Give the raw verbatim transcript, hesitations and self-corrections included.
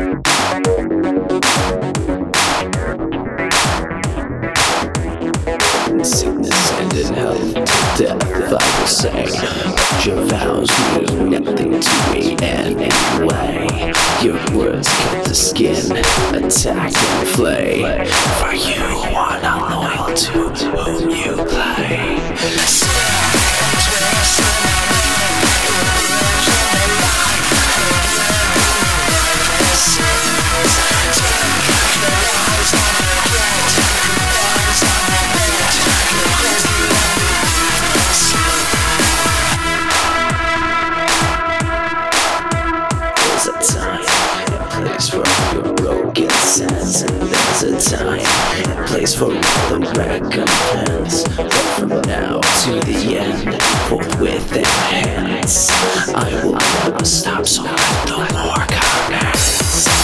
In sickness and in health, to death I will say, but your vows mean nothing to me anyway. Your words cut the skin, attack and flay. For you are not loyal to whom you play. There's a time and place for your broken sense, and there's a time and place for all the recompense. But from now to the end, forthwith in hands, I will never stop, so let the war commence.